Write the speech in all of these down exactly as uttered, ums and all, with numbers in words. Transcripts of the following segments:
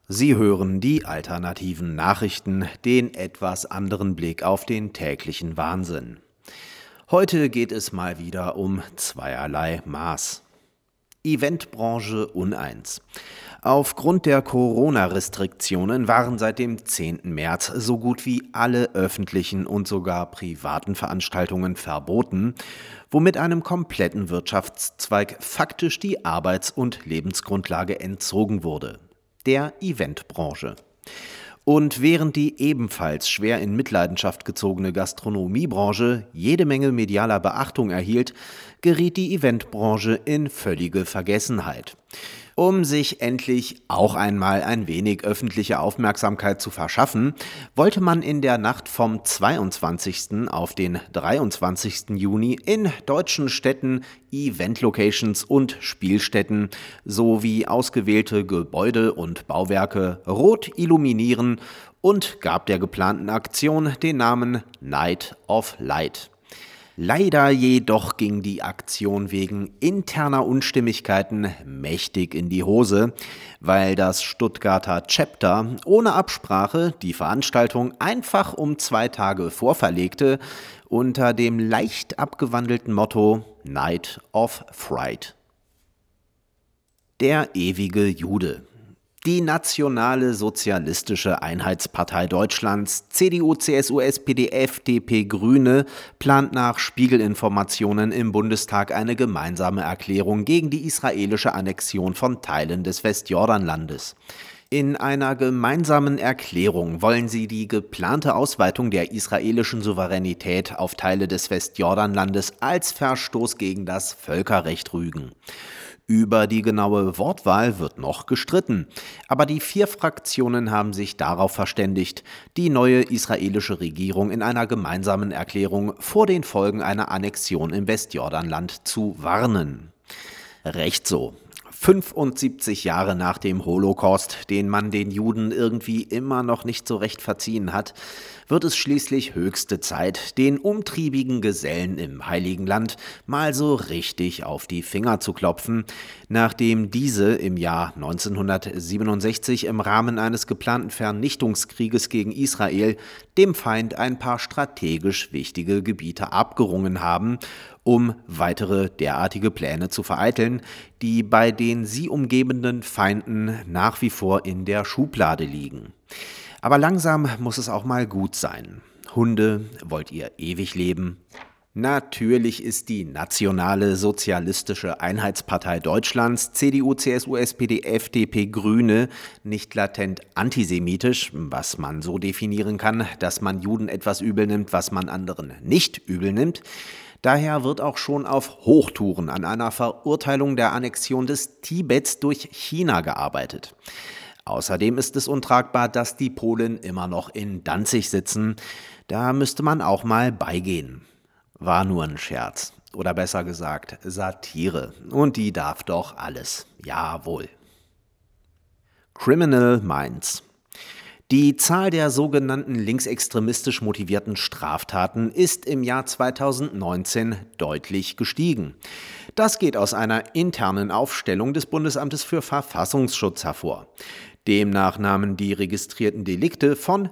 Sie hören die alternativen Nachrichten, den etwas anderen Blick auf den täglichen Wahnsinn. Heute geht es mal wieder um zweierlei Maß. Eventbranche uneins. Aufgrund der Corona-Restriktionen waren seit dem zehnten März so gut wie alle öffentlichen und sogar privaten Veranstaltungen verboten, womit einem kompletten Wirtschaftszweig faktisch die Arbeits- und Lebensgrundlage entzogen wurde: der Eventbranche. Und während die ebenfalls schwer in Mitleidenschaft gezogene Gastronomiebranche jede Menge medialer Beachtung erhielt, geriet die Eventbranche in völlige Vergessenheit. Um sich endlich auch einmal ein wenig öffentliche Aufmerksamkeit zu verschaffen, wollte man in der Nacht vom zweiundzwanzigsten auf den dreiundzwanzigsten Juni in deutschen Städten Event-Locations und Spielstätten sowie ausgewählte Gebäude und Bauwerke rot illuminieren und gab der geplanten Aktion den Namen Night of Light. Leider jedoch ging die Aktion wegen interner Unstimmigkeiten mächtig in die Hose, weil das Stuttgarter Chapter ohne Absprache die Veranstaltung einfach um zwei Tage vorverlegte, unter dem leicht abgewandelten Motto Night of Fright. Der ewige Jude. Die Nationale Sozialistische Einheitspartei Deutschlands, C D U, C S U, S P D, F D P, Grüne, plant nach Spiegelinformationen im Bundestag eine gemeinsame Erklärung gegen die israelische Annexion von Teilen des Westjordanlandes. In einer gemeinsamen Erklärung wollen sie die geplante Ausweitung der israelischen Souveränität auf Teile des Westjordanlandes als Verstoß gegen das Völkerrecht rügen. Über die genaue Wortwahl wird noch gestritten, aber die vier Fraktionen haben sich darauf verständigt, die neue israelische Regierung in einer gemeinsamen Erklärung vor den Folgen einer Annexion im Westjordanland zu warnen. Recht so. fünfundsiebzig Jahre nach dem Holocaust, den man den Juden irgendwie immer noch nicht so recht verziehen hat, wird es schließlich höchste Zeit, den umtriebigen Gesellen im Heiligen Land mal so richtig auf die Finger zu klopfen, nachdem diese im Jahr neunzehnhundertsiebenundsechzig im Rahmen eines geplanten Vernichtungskrieges gegen Israel dem Feind ein paar strategisch wichtige Gebiete abgerungen haben, um weitere derartige Pläne zu vereiteln, die bei den sie umgebenden Feinden nach wie vor in der Schublade liegen. Aber langsam muss es auch mal gut sein. Hunde, wollt ihr ewig leben? Natürlich ist die Nationale Sozialistische Einheitspartei Deutschlands, C D U, C S U, S P D, F D P, Grüne, nicht latent antisemitisch, was man so definieren kann, dass man Juden etwas übel nimmt, was man anderen nicht übel nimmt. Daher wird auch schon auf Hochtouren an einer Verurteilung der Annexion des Tibets durch China gearbeitet. Außerdem ist es untragbar, dass die Polen immer noch in Danzig sitzen. Da müsste man auch mal beigehen. War nur ein Scherz. Oder besser gesagt, Satire. Und die darf doch alles. Jawohl. Criminal Minds. Die Zahl der sogenannten linksextremistisch motivierten Straftaten ist im Jahr zweitausendneunzehn deutlich gestiegen. Das geht aus einer internen Aufstellung des Bundesamtes für Verfassungsschutz hervor. Demnach nahmen die registrierten Delikte von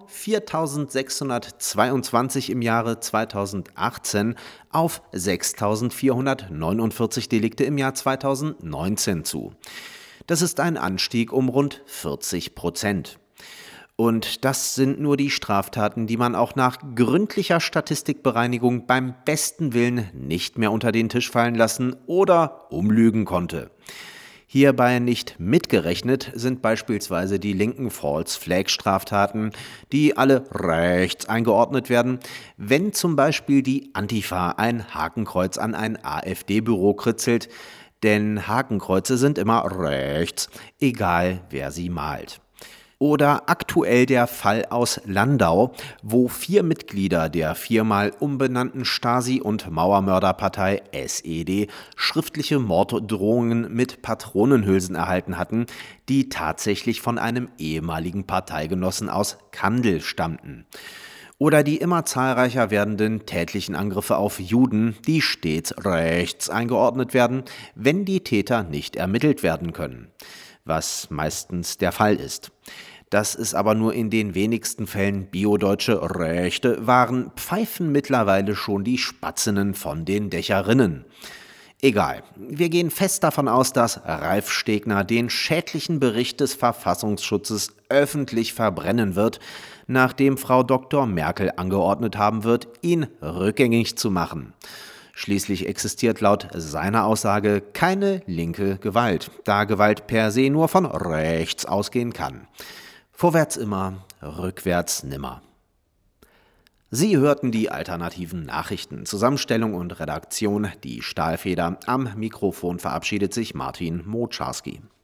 viertausendsechshundertzweiundzwanzig im Jahre zweitausendachtzehn auf sechstausendvierhundertneunundvierzig Delikte im Jahr zweitausendneunzehn zu. Das ist ein Anstieg um rund vierzig Prozent. Und das sind nur die Straftaten, die man auch nach gründlicher Statistikbereinigung beim besten Willen nicht mehr unter den Tisch fallen lassen oder umlügen konnte. Hierbei nicht mitgerechnet sind beispielsweise die linken False-Flag-Straftaten, die alle rechts eingeordnet werden, wenn zum Beispiel die Antifa ein Hakenkreuz an ein AfD-Büro kritzelt, denn Hakenkreuze sind immer rechts, egal wer sie malt. Oder aktuell der Fall aus Landau, wo vier Mitglieder der viermal umbenannten Stasi- und Mauermörderpartei S E D schriftliche Morddrohungen mit Patronenhülsen erhalten hatten, die tatsächlich von einem ehemaligen Parteigenossen aus Kandel stammten. Oder die immer zahlreicher werdenden tätlichen Angriffe auf Juden, die stets rechts eingeordnet werden, wenn die Täter nicht ermittelt werden können. was meistens der Fall ist. Dass es aber nur in den wenigsten Fällen biodeutsche Rechte waren, pfeifen mittlerweile schon die Spatzinnen von den Dächerinnen. Egal, wir gehen fest davon aus, dass Ralf Stegner den schädlichen Bericht des Verfassungsschutzes öffentlich verbrennen wird, nachdem Frau Doktor Merkel angeordnet haben wird, ihn rückgängig zu machen. Schließlich existiert laut seiner Aussage keine linke Gewalt, da Gewalt per se nur von rechts ausgehen kann. Vorwärts immer, rückwärts nimmer. Sie hörten die alternativen Nachrichten. Zusammenstellung und Redaktion, die Stahlfeder. Am Mikrofon verabschiedet sich Martin Mocharski.